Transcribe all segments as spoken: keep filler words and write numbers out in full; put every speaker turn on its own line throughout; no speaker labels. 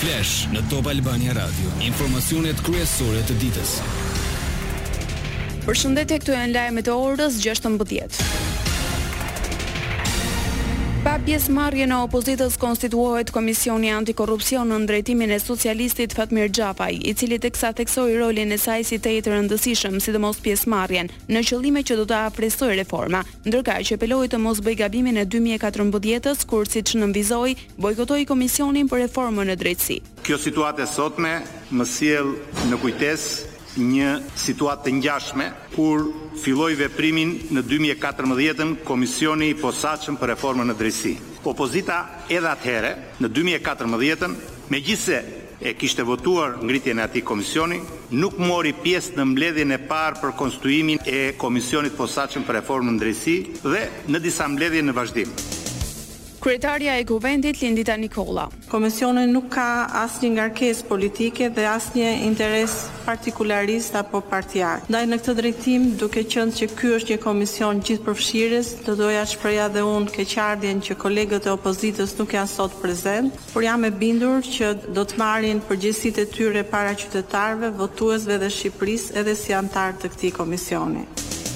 Flash në Top Albania Radio. Informacionet kryesore të ditës.
Përshëndetje, këtu janë lajmet e orës gjashtëmbëdhjetë. Pa pjesëmarrjen e opozitës konstituohet Komisioni Antikorrupsion në drejtimin e socialistit Fatmir Xhafaj, i cili teksa theksoi rolin e saj si të të rëndësishëm, sidomos pjesëmarrjen në qëllime që do ta apresojë reforma, ndërkaq që apeloi të mos bëj gabimin e dy mijë e katërmbëdhjetës, kur siç nënvizoi, bojkotoi komisionin për reformën në drejtësi.
Kjo situatë e sotme më sjell në kujtesë një situatë të ngjashme kur filloi veprimin në dy mijë e katërmbëdhjetën Komisioni i posaçëm për reformën në drejtësi. Opozita edhe atëherë në dy mijë e katërmbëdhjetën, megjithse e kishte votuar ngritjen e atij komisioni, nuk mori pjesë në mbledhjen e parë për konstituimin e Komisionit posaçëm për reformën në drejtësi dhe në disa mbledhje në vazhdim.
Kryetaria e Kuvendit Lindita Nikolla.
Komisioni nuk ka asnjë ngarkesë politike dhe asnjë interes partikularist apo partiar. Ndaj në këtë drejtim, duke qenë që ky është një komision gjithëpërfshirës, do doja të shpreh edhe unë keqardhjen që kolegët e opozitës nuk janë sot prezent, por jam e bindur që do të marrin përgjegjësitë e tyre para qytetarëve, votuesve dhe Shqipërisë edhe si antar të këtij komisioni.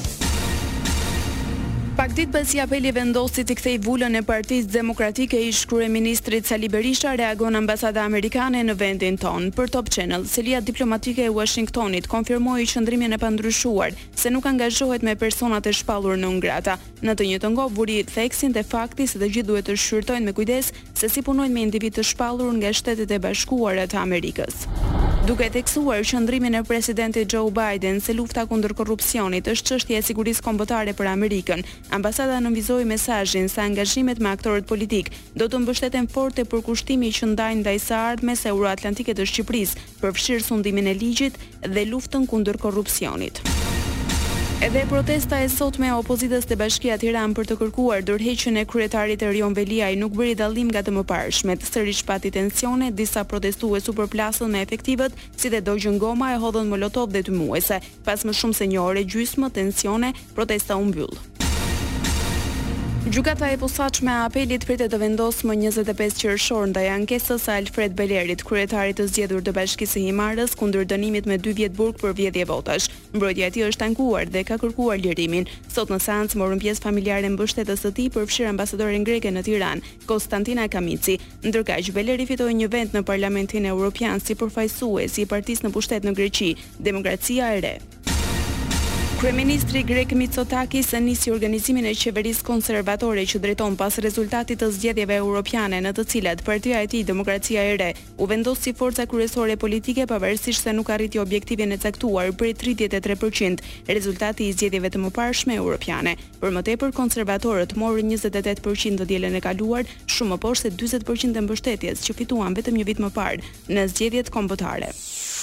Pak ditë pasi apeli vendosi të kthej vulën e Partisë Demokratike, ish kryeministrit Sali Berisha reagon ambasada amerikane në vendin ton. Për Top Channel, selia diplomatike e Washingtonit konfirmoi qëndrimin e pandryshuar se nuk angazhohet me personat e shpallur në Ungrata. Në të njëjtën kohë vuri theksin te fakti se të gjithë duhet të shqyrtojnë me kujdes se si punojnë me individ të shpallur nga Shtetet e Bashkuara të Amerikës. Duke theksuar qëndrimin e presidentit Joe Biden se lufta kundër korrupsionit është çështje e sigurisë kombëtare për Amerikën, ambasada nënvizoi mesazhin se angazhimet me aktorët politik do të mbështeten fort te përkushtimi që ndajnë ndaj së ardhmes euroatlantike të Shqipërisë, përfshirë sundimin e ligjit dhe luftën kundër korrupsionit. Edhe protesta e sotme e opozitës te Bashkia e Tiranë për të kërkuar dorëheqjen e kryetarit Erion Veliaj nuk bëri dallim nga të mëparshmet. Sërish pati tensione, disa protestues u përplasën me efektivët, si dhe dogjën goma e hodhën molotov dhe tymuese. Pas më shumë se një ore gjysmë tensione, protesta u mbyll. Gjykata e posaçme e apelit pritet të vendosë më njëzet e pesë qershor ndaj ankesës së Alfred Belerit, kryetarit të zgjedhur të Bashkisë së Himarës, kundër dënimit me dy vjet burg për vjedhje votash. Mbrojtja e tij është ankuar dhe ka kërkuar lirimin. Sot në seancë morën pjesë familjarë mbështetës së tij, përfshirë ambasadoren greke në Tiranë, Konstantina Kamici. Ndërkaq Beleri fitoi një vend në Parlamentin Evropian si përfaqësues i partisë në pushtet në Greqi, Demokracia e Re. Kryeministri grek Mitsotakis nisi organizimin e qeverisë konservatore që drejton pas rezultatit të zgjedhjeve europiane në të cilat partia e tij Demokracia e Re u vendos si forca kryesore politike pavarësisht se nuk arriti objektivin e caktuar prej tridhjetë e tre përqind, rezultati i zgjedhjeve të mëparshme europiane. Për më tepër konservatorët morën njëzet e tetë përqind të dielën e kaluar, shumë më poshtë se dyzet përqind të mbështetjes që fituan vetëm një vit më parë në zgjedhjet kombëtare.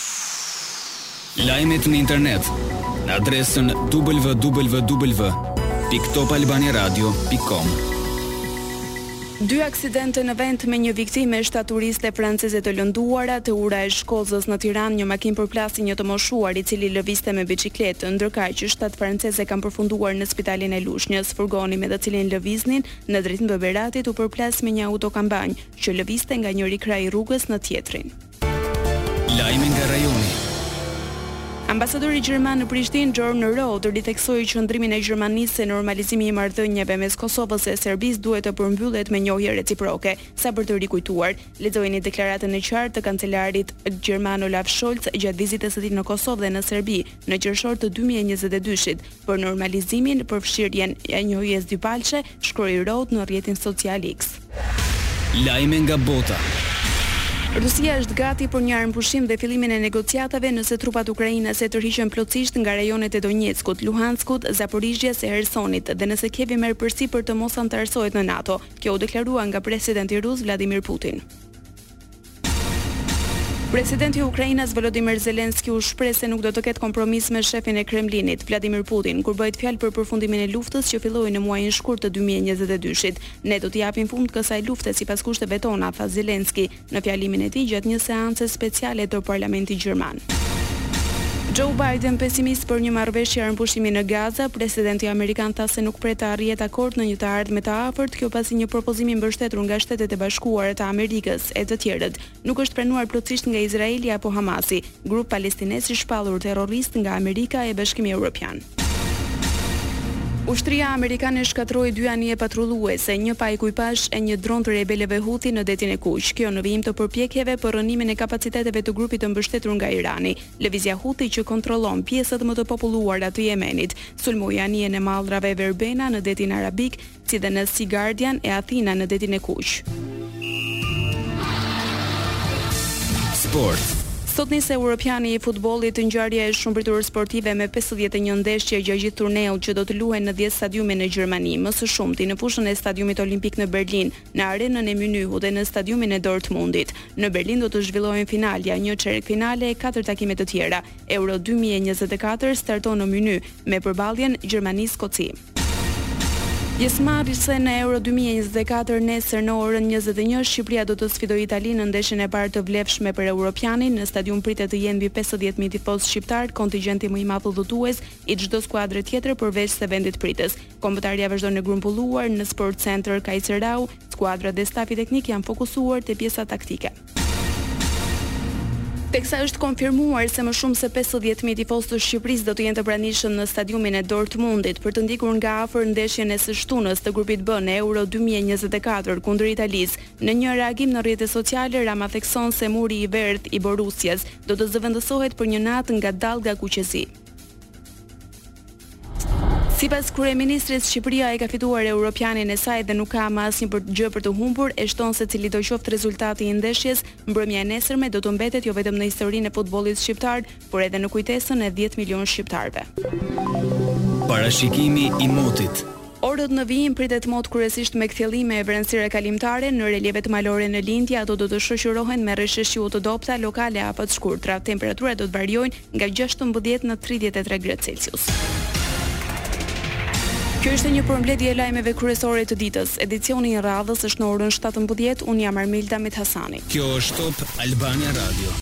Lajmet në internet në adresën w w w pikë top albania radio pikë com.
Dy aksidente në vend me një viktimë, shtatë turiste franceze të lënduara, te ura e Shkozës në Tiranë, një makinë përplasi një të moshuar i cili lëvizte me biçikletë, ndërkaq që shtatë franceze kanë përfunduar në spitalin e Lushnjës. Furgoni me të cilin lëviznin në drejtim të Beratit u përplas me një autokampanj që lëvizte nga njëri kraj i rrugës në tjetrin.
Lajme nga rajoni.
Ambasadori gjerman në Prishtinë, Jorn Roth, ritheksoi qëndrimin e Gjermanisë se normalizimi i marrëdhënieve mes Kosovës e Serbisë duhet të përmbyllet me njohje reciproke. Sa për të rikujtuar, lexojeni deklaratën e qartë të kancelarit gjerman Olaf Scholz gjatë vizitës së tij në Kosovë dhe në Serbi në qershor të dy mijë e njëzet e dyshit për normalizimin për fshirjen e njohjes dypalçe, shkroi Roth në rrjetin social X.
Lajme nga bota.
Rusia është gati për një armëpushim dhe fillimin e negociatave nëse trupat ukrainase tërhiqen plotësisht nga rajonet e Donjeckut, Luhanskut, Zaporizhjes e Hersonit dhe nëse Kievi merr përsipër të mos antarësohet në NATO. Kjo u deklarua nga presidenti rus Vladimir Putin. Presidenti i Ukrainës Volodymyr Zelensky u shpreh se nuk do të ketë kompromis me shefin e Kremlinit, Vladimir Putin, kur bëhet fjalë për përfundimin e luftës që filloi në muajin shkurt të dy mijë e njëzet e dyshit. Ne do të japim fund kësaj lufte sipas kushteve tona, tha Zelensky në fjalimin e tij gjatë një seance speciale të Parlamentit gjerman. Joe Biden pesimist për një marrëveshje armëpushimi në Gaza, presidenti amerikan tha se nuk pret të arrihet akord në një të ardhme të afërt, kjo pasi një propozim i mbështetur nga Shtetet e Bashkuara të Amerikës e të tjerët nuk është pranuar plotësisht nga Izraeli apo Hamasi, grup palestinez i shpallur terrorist nga Amerika e Bashkimi Evropian. Ushtria amerikane shkatroi dy anije patrulluese, një pa ekipazh e një dron të rebelëve Huthi në detin e Kuq. Kjo në vijim të përpjekjeve për rënimin e kapaciteteve të grupit të mbështetur nga Irani. Lëvizja Huthi që kontrollon pjesët më të populluara të Yemenit, sulmoi anijen e mallrave Verbena në detin arabik, si dhe në Sea Guardian e Athina në detin e Kuq.
Sport.
Sot nis Europiani i futbollit, ngjarje e shumëpritur sportive me pesëdhjetë e një ndeshje gjatë gjithë turneut që do të luhen në dhjetë stadiume në Gjermani, më së shumti në fushën e Stadiumit Olimpik në Berlin, në Arenën e Munich dhe në Stadiumin e Dortmundit. Në Berlin do të zhvillohen finalja, një çerek finale e katër takime të tjera. Euro dy mijë e njëzet e katër starton në Munich me përballjen Gjermani-Skoci. Pjesëmarrëse në Euro dy mijë e njëzet e katër nesër në orën njëzet e një, Shqipëria do të sfidojë Italinë në ndeshjen e parë të vlefshme për Europianin. Në stadium pritet të jenë mbi pesëdhjetë mijë tifozë shqiptar, kontingjenti më i madh udhëtues i çdo skuadre tjetër përveç se vendit pritës. Kombëtarja vazhdon në grumbulluar në Sport Center Kajserau, skuadra dhe stafi teknik janë fokusuar te pjesa taktike. Teksa është konfirmuar se më shumë se pesëdhjetë mijë tifozë të Shqipërisë do të jenë të pranishëm në stadiumin e Dortmundit për të ndjekur nga afër ndeshjen e së shtunës të grupit B në Euro dy mijë e njëzet e katër kundër Italisë. Në një reagim në rrjetet sociale, Rama thekson se muri i verdh i Borussias do të zëvendësohet për një natë nga dallga kuqezi. Sipas kryeministrit, Shqipëria e ka fituar Europianin e saj dhe nuk ka më asnjë gjë për të humbur, e shton se cili do qoftë rezultati i ndeshjes, mbrëmja e nesërme do të mbetet jo vetëm në historinë e futbollit shqiptar, por edhe në kujtesën e dhjetë milion shqiptarëve.
Parashikimi i motit.
Orët në vijim pritet mot kryesisht me kthjellime e vranësira kalimtare, në relievet malore në lindje ato do të shoqërohen me rreshëqiu të dobta, lokale apo të shkurtra. Temperaturat do të variojnë nga gjashtëmbëdhjetë në tridhjetë e tre gradë Celsius. Kjo ishte një përmbledhje e lajmeve kryesore të ditës. Edicioni i radhës është në orën shtatëmbëdhjetë. Unë jam Armilda Mithasani.
Kjo është Top Albania Radio.